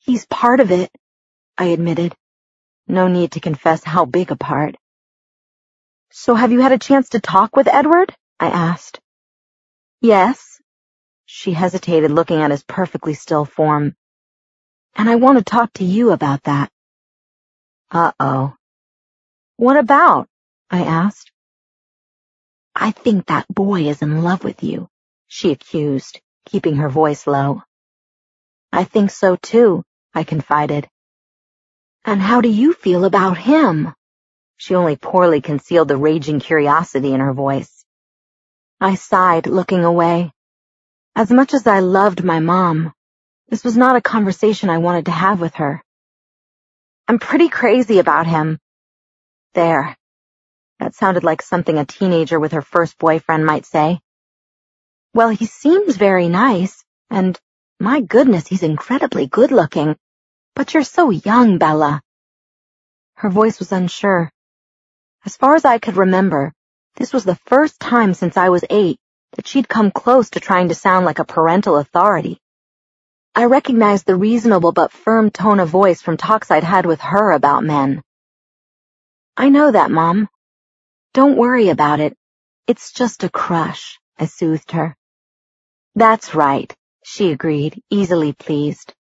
He's part of it, I admitted. No need to confess how big a part. So have you had a chance to talk with Edward? I asked. Yes. She hesitated, looking at his perfectly still form. And I want to talk to you about that. Uh-oh. What about? I asked. I think that boy is in love with you, she accused, keeping her voice low. I think so too, I confided. And how do you feel about him? She only poorly concealed the raging curiosity in her voice. I sighed, looking away. As much as I loved my mom, this was not a conversation I wanted to have with her. I'm pretty crazy about him. There. That sounded like something a teenager with her first boyfriend might say. Well, he seems very nice, and my goodness, he's incredibly good-looking. But you're so young, Bella. Her voice was unsure. As far as I could remember, this was the first time since I was 8 that she'd come close to trying to sound like a parental authority. I recognized the reasonable but firm tone of voice from talks I'd had with her about men. I know that, Mom. Don't worry about it. It's just a crush, I soothed her. That's right, she agreed, easily pleased.